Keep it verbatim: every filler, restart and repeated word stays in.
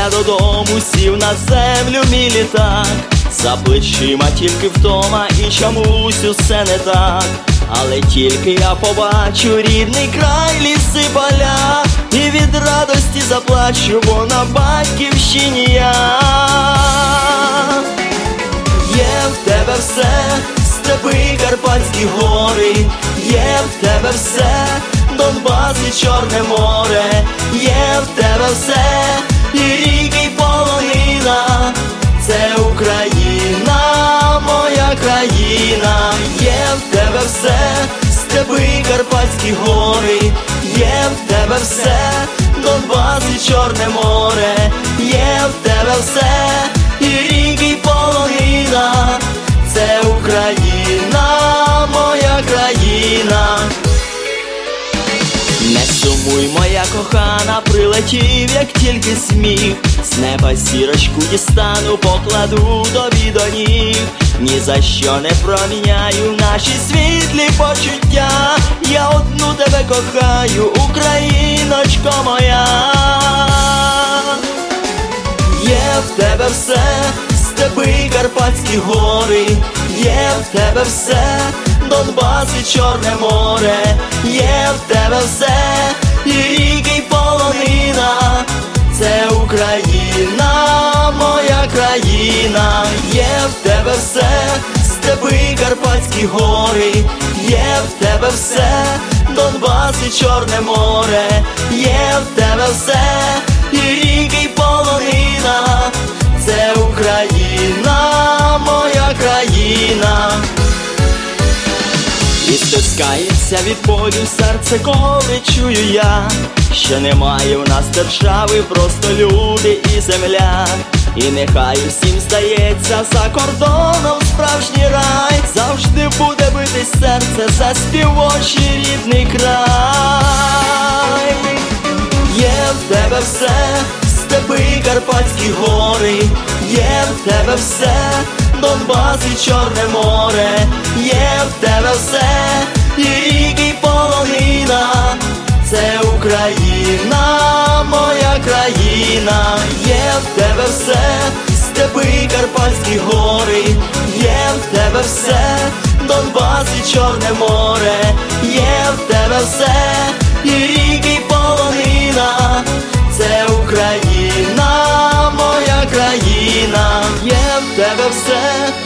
я додому сів на землю мій літак. За плечима тільки втома і чомусь усе не так. Але тільки я побачу рідний край, ліси, поля, і від радості заплачу, бо на батьківщині я. Є в тебе все, степи, Карпатські гори, є в тебе все, Донбас і Чорне море, є в тебе все, і ріки, й полонина, це Україна, моя країна. Є в тебе все, степи, Карпатські гори, є в тебе все, Донбас і Чорне море, є в тебе все, і ріки, й полонина, це Україна, моя країна. Не сумуй, моя кохана, прилетів, як тільки сміх. З неба сірочку дістану, покладу тобі до ніг. Ні за що не проміняю наші світлі почуття. Я одну тебе кохаю, Україночко моя. Є в тебе все, степи, Карпатські гори, є в тебе все, Донбас і Чорне море, є в тебе все, і ріки, й полонина, це Україна, моя країна. Є в тебе все, степи, Карпатські гори, є в тебе все, Донбас і Чорне море, є в тебе все, і ріки, й полонина, це Україна, моя країна. І стискається від болю серце, коли чую я, що немає в нас держави, просто люди і земля. І нехай усім здається, за кордоном справжній рай, завжди буде битись серце за співочий рідний край. Є в тебе все, степи, Карпатські гори, є в тебе все, Донбас і Чорне море, є в тебе все, і ріки, й полонина, це Україна, моя країна. Є в тебе все, степи, Карпатські гори, є в тебе все, Донбас і Чорне море, є в тебе все, і ріки, й полонина, це Україна, моя країна. Є в тебе все,